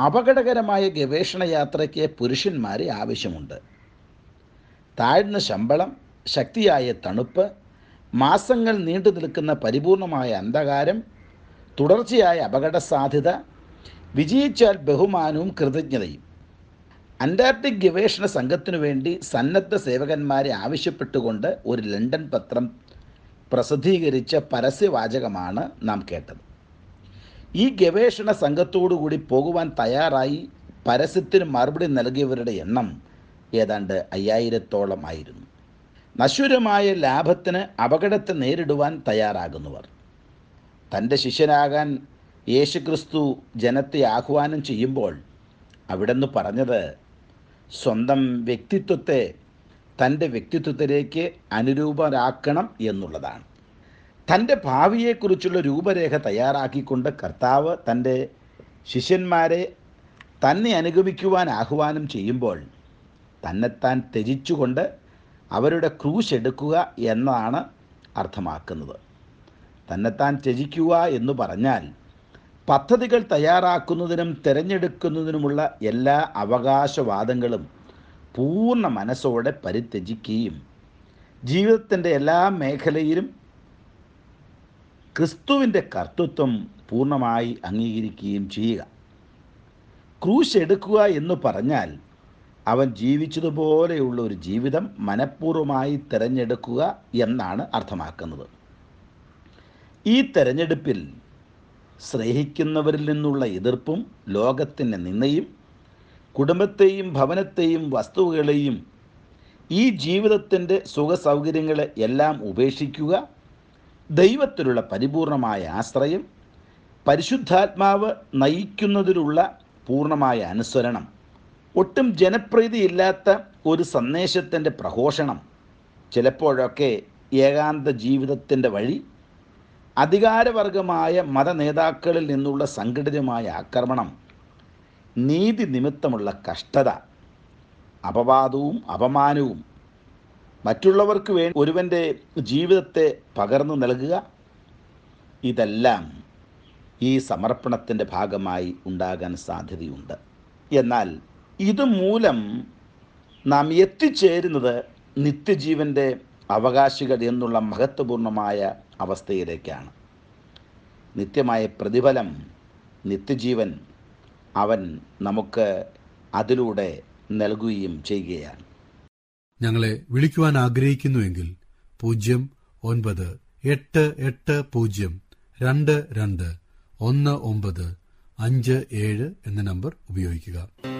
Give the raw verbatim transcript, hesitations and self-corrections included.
അപകടകരമായ ഗവേഷണ യാത്രയ്ക്ക് പുരുഷന്മാരെ ആവശ്യമുണ്ട്. താഴ്ന്ന ശമ്പളം, ശക്തിയായ തണുപ്പ്, മാസങ്ങൾ നീണ്ടു നിൽക്കുന്ന പരിപൂർണമായ അന്ധകാരം, തുടർച്ചയായ അപകട സാധ്യത, വിജയിച്ചാൽ ബഹുമാനവും കൃതജ്ഞതയും. അന്റാർട്ടിക് ഗവേഷണ സംഘത്തിനു വേണ്ടി സന്നദ്ധ സേവകന്മാരെ ആവശ്യപ്പെട്ടുകൊണ്ട് ഒരു ലണ്ടൻ പത്രം പ്രസിദ്ധീകരിച്ച പരസ്യവാചകമാണ് നാം കേട്ടത്. ഈ ഗവേഷണ സംഘത്തോടുകൂടി പോകുവാൻ തയ്യാറായി പരസ്യത്തിന് മറുപടി നൽകിയവരുടെ എണ്ണം ഏതാണ്ട് അയ്യായിരത്തോളം ആയിരുന്നു. നശ്വരമായ ലാഭത്തിന് അപകടത്തെ നേരിടുവാൻ തയ്യാറാകുന്നവർ. തൻ്റെ ശിഷ്യനാകാൻ യേശുക്രിസ്തു ജനത്തെ ആഹ്വാനം ചെയ്യുമ്പോൾ അവിടുന്ന് പറഞ്ഞത് സ്വന്തം വ്യക്തിത്വത്തെ തൻ്റെ വ്യക്തിത്വത്തിലേക്ക് അനുരൂപരാക്കണം എന്നുള്ളതാണ്. തൻ്റെ ഭാവിയെക്കുറിച്ചുള്ള രൂപരേഖ തയ്യാറാക്കിക്കൊണ്ട് കർത്താവ് തൻ്റെ ശിഷ്യന്മാരെ തന്നെ അനുഗമിക്കുവാൻ ആഹ്വാനം ചെയ്യുമ്പോൾ തന്നെത്താൻ ത്യജിച്ചുകൊണ്ട് അവരുടെ ക്രൂശ് എടുക്കുക എന്നാണ് അർത്ഥമാക്കുന്നത്. തന്നെത്താൻ ത്യജിക്കുക എന്ന് പറഞ്ഞാൽ പദ്ധതികൾ തയ്യാറാക്കുന്നതിനും തിരഞ്ഞെടുക്കുന്നതിനുമുള്ള എല്ലാ അവകാശവാദങ്ങളും പൂർണ്ണ മനസ്സോടെ പരിത്യജിക്കുകയും ജീവിതത്തിൻ്റെ എല്ലാ മേഖലയിലും ക്രിസ്തുവിൻ്റെ കർത്തൃത്വം പൂർണ്ണമായി അംഗീകരിക്കുകയും ചെയ്യുക. ക്രൂശ് എടുക്കുക എന്ന് പറഞ്ഞാൽ അവൻ ജീവിച്ചതുപോലെയുള്ള ഒരു ജീവിതം മനഃപൂർവ്വമായി തിരഞ്ഞെടുക്കുക എന്നാണ് അർത്ഥമാക്കുന്നത്. ഈ തിരഞ്ഞെടുപ്പിൽ സ്നേഹിക്കുന്നവരിൽ നിന്നുള്ള എതിർപ്പും ലോകത്തിൻ്റെ നിന്ദയും കുടുംബത്തെയും ഭവനത്തെയും വസ്തുക്കളെയും ഈ ജീവിതത്തിൻ്റെ സുഖസൗകര്യങ്ങളെ എല്ലാം ഉപേക്ഷിക്കുക, ദൈവത്തിലുള്ള പരിപൂർണമായ ആശ്രയം, പരിശുദ്ധാത്മാവ് നയിക്കുന്നതിലുള്ള പൂർണ്ണമായ അനുസരണം, ഒട്ടും ജനപ്രീതിയില്ലാത്ത ഒരു സന്ദേശത്തിൻ്റെ പ്രഘോഷണം, ചിലപ്പോഴൊക്കെ ഏകാന്ത ജീവിതത്തിൻ്റെ വഴി, അധികാരവർഗമായ മതനേതാക്കളിൽ നിന്നുള്ള സംഘടിതമായ ആക്രമണം, നീതി നിമിത്തമുള്ള കഷ്ടത, അപവാദവും അപമാനവും, മറ്റുള്ളവർക്ക് വേണ്ടി ഒരുവൻ്റെ ജീവിതത്തെ പകർന്നു നൽകുക, ഇതെല്ലാം ഈ സമർപ്പണത്തിൻ്റെ ഭാഗമായി ഉണ്ടാകാൻ സാധ്യതയുണ്ട്. എന്നാൽ ഇതുമൂലം നാം എത്തിച്ചേരുന്നത് നിത്യജീവൻ്റെ അവകാശികൾ എന്നുള്ള മഹത്വപൂർണമായ അവസ്ഥയിലേക്കാണ്. നിത്യമായ പ്രതിഫലം, നിത്യജീവൻ അവൻ നമുക്ക് അതിലൂടെ നൽകുകയും ചെയ്യുകയാണ്. ഞങ്ങളെ വിളിക്കുവാൻ ആഗ്രഹിക്കുന്നുവെങ്കിൽ പൂജ്യം ഒൻപത് എട്ട് എട്ട് പൂജ്യം രണ്ട് രണ്ട് ഒന്ന് ഒമ്പത് അഞ്ച് ഏഴ് എന്ന നമ്പർ ഉപയോഗിക്കുക.